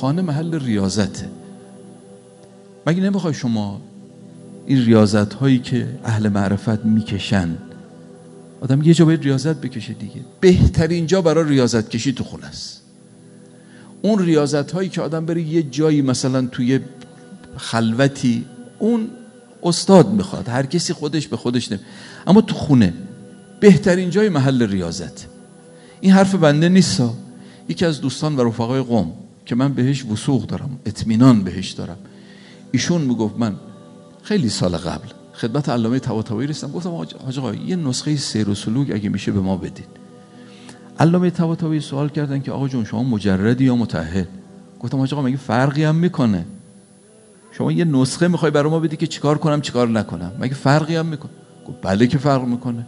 خانه محل ریاضته. مگه نمیخوای شما این ریاضت هایی که اهل معرفت میکشن، آدم یه جا باید ریاضت بکشه دیگه. بهترین جا برای ریاضت کشی تو خونه است. اون ریاضت هایی که آدم بره یه جایی مثلا توی خلوتی، اون استاد میخواد، هر کسی خودش به خودش اما تو خونه بهترین جای محل ریاضت. این حرف بنده نیست. یکی از دوستان و رفقای قم که من بهش وثوق دارم، اطمینان بهش دارم، ایشون میگفت من خیلی سال قبل خدمت علامه طباطبایی رسیدم، گفتم حاج آقا یه نسخه سیر و سلوک اگه میشه به ما بدید. علامه طباطبایی سوال کردن که آقا جون شما مجردی یا متأهل؟ گفتم حاج آقا مگه فرقی هم میکنه؟ شما یه نسخه میخوای برای ما بدی که چیکار کنم چیکار نکنم، مگه فرقی هم میکنه؟ گفت بله که فرق میکنه.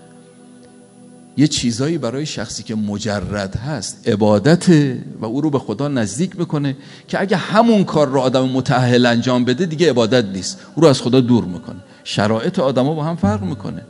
یه چیزایی برای شخصی که مجرد هست عبادت و او رو به خدا نزدیک میکنه که اگه همون کار رو آدم متأهل انجام بده دیگه عبادت نیست، او رو از خدا دور میکنه. شرایط آدما با هم فرق میکنه.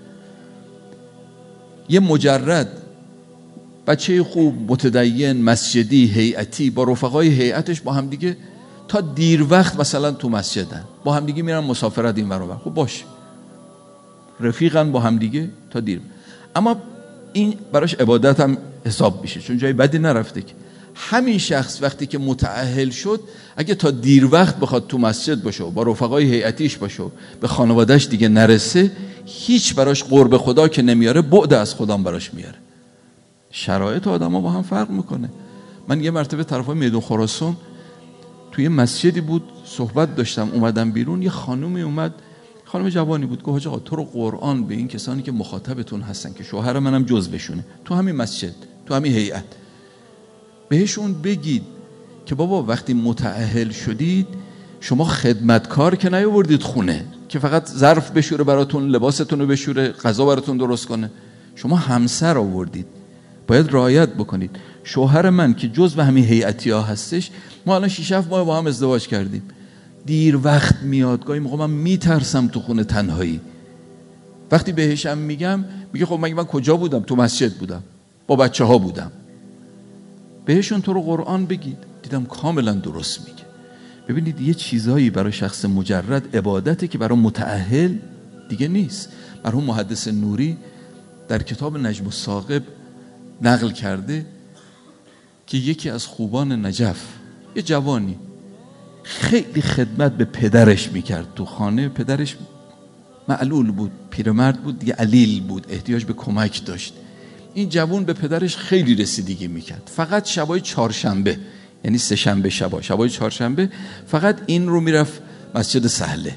یه مجرد بچه خوب متدین مسجدی هیئتی با رفقای هیئتش با هم دیگه تا دیر وقت مثلا تو مسجدن، با هم دیگه میرن مسافرت این ور اون ور، خب باشه، رفیقن با هم دیگه تا دیر، اما این براش عبادت هم حساب میشه چون جای بدی نرفته. که همین شخص وقتی که متأهل شد اگه تا دیر وقت بخواد تو مسجد باشه و با رفقای هیئتیش باشه به خانوادهش دیگه نرسه، هیچ براش قرب خدا که نمیاره، بعد از خدا براش میاره. شرایط آدم ها با هم فرق میکنه. من یه مرتبه طرفای میدون خراسان توی مسجدی بود صحبت داشتم، اومدم بیرون، یه خانومی اومد، خانم جوانی بود، گفت آقا تو رو قرآن به این کسانی که مخاطبتون هستن که شوهر منم جزوشونه تو همین مسجد تو همین هیئت، بهشون بگید که بابا وقتی متأهل شدید شما خدمتکار که نیاوردید خونه که فقط ظرف بشوره براتون، لباستون رو بشوره، غذا براتون درست کنه، شما همسر آوردید، باید رعایت بکنید. شوهر من که جزو همین هیئتی ها هستش، ما الان 6-7 ماه با هم ازدواج کردیم، دیر وقت میاد، گاهی موقع من میترسم تو خونه تنهایی. وقتی بهشم میگم میگه خب من کجا بودم؟ تو مسجد بودم، با بچه ها بودم. بهشون تو رو قرآن بگید. دیدم کاملا درست میگه. ببینید یه چیزایی برای شخص مجرد عبادته که برای متأهل دیگه نیست. مرحوم محدث نوری در کتاب نجم الثاقب نقل کرده که یکی از خوبان نجف، یه جوانی خیلی خدمت به پدرش میکرد تو خانه، پدرش معلول بود، پیرمرد بود دیگه، علیل بود، احتیاج به کمک داشت. این جوان به پدرش خیلی رسیدگی میکرد. فقط شبای چهارشنبه، یعنی سه شنبه شبای چهارشنبه فقط این رو میرفت مسجد سهله،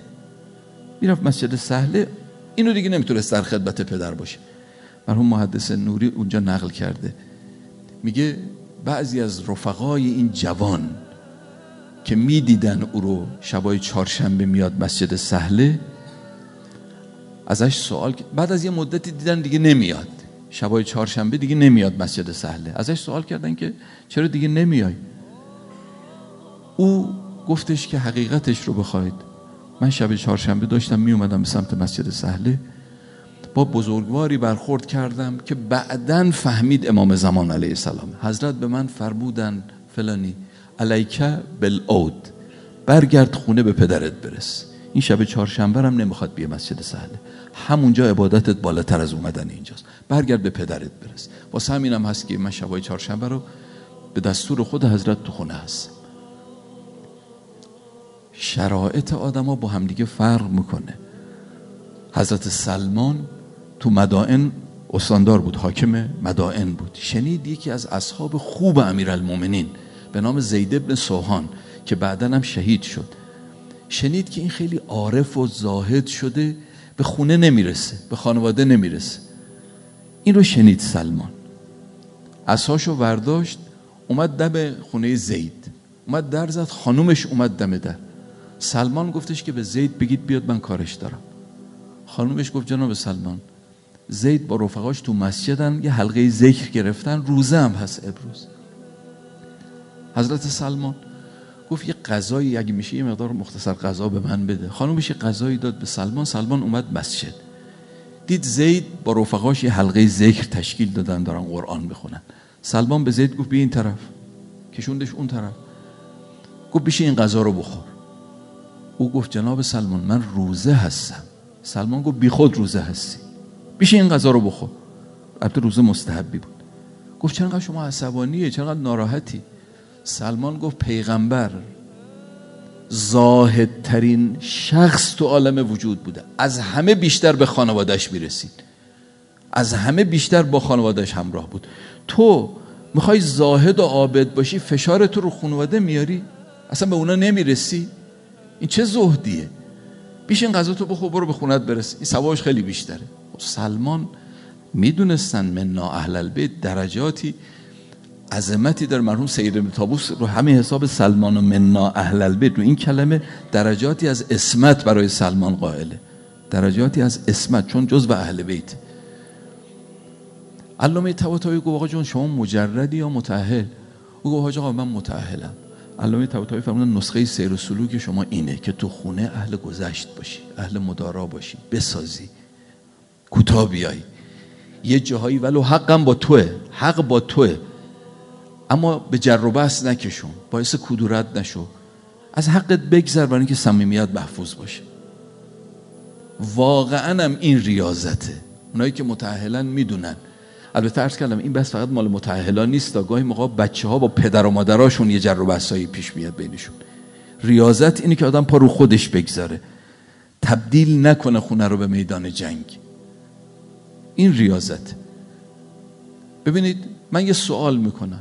اینو دیگه نمیتونست در خدمت پدر باشه. مرحوم محدث نوری اونجا نقل کرده، میگه بعضی از رفقای این جوان که میدیدن او رو شبای چهارشنبه میاد مسجد سهله، ازش سوال، بعد از یه مدتی دیدن دیگه نمیاد، شبای چهارشنبه دیگه نمیاد مسجد سهله، ازش سوال کردن که چرا دیگه نمیای؟ او گفتش که حقیقتش رو بخواید، من شب چهارشنبه داشتم میومدم به سمت مسجد سهله، با بزرگواری برخورد کردم که بعداً فهمید امام زمان علیه السلام. حضرت به من فرمودن فلانی علیک بالعود، برگرد خونه به پدرت برس، این شب چهارشنبه هم نمیخواد بیه مسجد سهله، همونجا عبادتت بالاتر از اومدن اینجاست، برگرد به پدرت برس. واسه همینم هست که من شبای چهارشنبه رو به دستور خود حضرت تو خونه هستم. شرایط آدما با هم دیگه فرق میکنه. حضرت سلمان تو مدائن استاندار بود، حاکم مدائن بود. شنید یکی از اصحاب خوب امیرالمومنین به نام زید بن سوهان که بعداً هم شهید شد، شنید که این خیلی عارف و زاهد شده، به خونه نمیرسه، به خانواده نمیرسه. این رو شنید سلمان، عصاشو ورداشت اومد دم خونه زید، اومد در زد، خانومش اومد دم در. سلمان گفتش که به زید بگید بیاد من کارش دارم. خانومش گفت جناب سلمان، زید با رفقاش تو مسجدن، یه حلقه ذکر گرفتن، روزه هم هست امروز. حضرت سلمان گفت یه غذایی اگه میشه یه مقدار مختصر غذا به من بده. خانومش یه غذایی داد به سلمان. سلمان اومد مسجد، دید زید با رفقاش یه حلقه ذکر تشکیل دادن، دارن قرآن بخونن. سلمان به زید گفت بیا این طرف، کشوندش اون طرف. گفت بشه این غذا رو بخور. او گفت جناب سلمان من روزه هستم. سلمان گفت بی خود روزه هستی، بشه این غذا رو بخور. البته روزه مستحبی بود. گفت چرا شما عصبانیه، چرا ناراحتی؟ سلمان گفت پیغمبر زاهدترین شخص تو عالم وجود بوده، از همه بیشتر به خانوادهش میرسید، از همه بیشتر با خانوادهش همراه بود. تو میخوای زاهد و عابد باشی، فشار تو رو خانواده میاری، اصلا به اونا نمیرسی. این چه زهدیه؟ بیش این غذا تو بخور برو به خونت برس، این ثوابش خیلی بیشتره. سلمان میدونستن منا اهل البیت درجاتی عظمتی در مرحوم سید ابن طاووس رو همین حساب سلمان و منا اهل البیت رو این کلمه درجاتی از عصمت برای سلمان قائله، درجاتی از عصمت، چون جزو اهل بیت. علامه طباطبایی گفت آقا جون شما مجردی یا متأهل؟ او گفت حاج آقا من متأهلم. علامه طباطبایی فرمودن نسخه سیر و سلوک شما اینه که تو خونه اهل گذشت باشی، اهل مدارا باشی، بسازی، کوتاه بیای، یه جاهایی ولو حقم با توه، حق با توه، اما به جر و بحث نکشون، باعث کدورت نشو، از حقت بگذر برای اینکه صمیمیت محفوظ باشه. واقعا هم این ریاضته. اونایی که متأهلن میدونن. البته عرض کردم این بحث فقط مال متأهلان نیست، گاهی موقع بچه‌ها با پدر و مادراشون یه جر و بحثایی پیش میاد بینشون. ریاضت اینه که آدم پا رو خودش بگذاره، تبدیل نکنه خونه رو به میدان جنگ. این ریاضت. ببینید من یه سوال میکنم،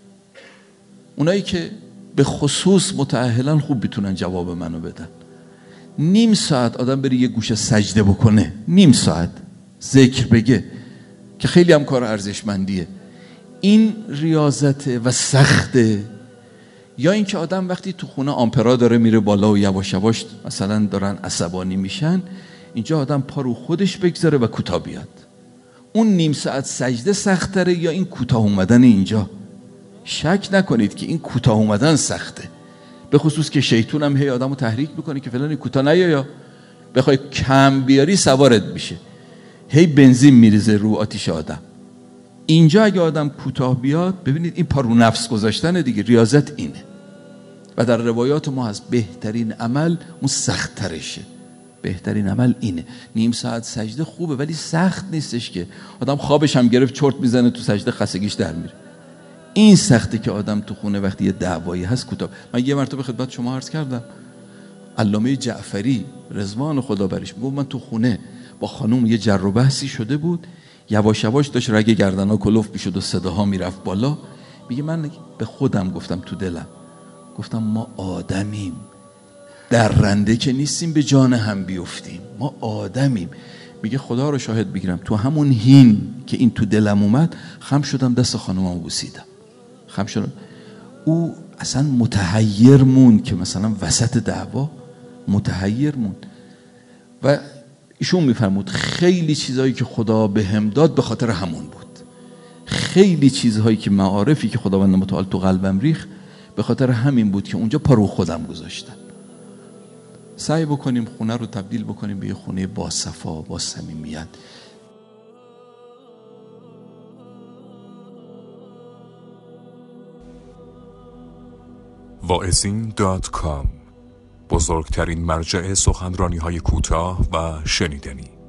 اونایی که به خصوص متأهلن خوب میتونن جواب منو بدن. نیم ساعت آدم بره یه گوشه سجده بکنه، نیم ساعت ذکر بگه که خیلی هم کار ارزشمندیه، این ریاضته و سخته؟ یا اینکه آدم وقتی تو خونه آمپرا داره میره بالا و یواش یواش مثلا دارن عصبانی میشن، اینجا آدم پا رو خودش بگذاره و کوتاه بیاد؟ اون نیم ساعت سجده سخت‌تره یا این کوتاه اومدن اینجا؟ شک نکنید که این کوتاه اومدن سخته، به خصوص که شیطان هم هی آدمو تحریک میکنه که فلان کوتاه نیا، یا بخوای کم بیاری سوارت میشه، هی بنزین میریزه رو آتیش آدم. اینجا اگه آدم کوتاه بیاد، ببینید این پا رو نفس گذاشتن دیگه، ریاضت اینه. و در روایات ما هست بهترین عمل اون سخت ترشه، بهترین عمل اینه. نیم ساعت سجده خوبه ولی سخت نیستش که آدم خوابش هم گرفت چرت میزنه تو سجده خستگیش در میره. این سخته که آدم تو خونه وقتی یه دعوایی هست کوتاه. من یه مرتبه خدمت شما عرض کردم، علامه جعفری رضوان خدا برش میگه من تو خونه با خانوم یه جر و بحثی شده بود، یواش یواش داشت رگ گردن‌ها کلوف میشد و صداها میرفت بالا. میگه من به خودم گفتم تو دلم، گفتم ما آدمیم، درنده که نیستیم به جان هم بیفتیم، ما آدمیم. میگه خدا رو شاهد بگیرم تو همون هین که این تو دلم اومد خم شدم دست خانومم بوسیدم، خم شدم. او اصلا متحیر موند که مثلا وسط دعوا متحیر موند. و ایشون میفرمود خیلی چیزهایی که خدا بهم داد به خاطر همون بود، خیلی چیزهایی که معارفی که خداوند متعال تو قلبم ریخت به خاطر همین بود که اونجا پا رو خودم گذاشتم. سعی بکنیم خونه رو تبدیل بکنیم به یه خونه با صفا، با صمیمیت. واعظین.com، بزرگترین مرجع سخنرانی‌های کوتاه و شنیدنی.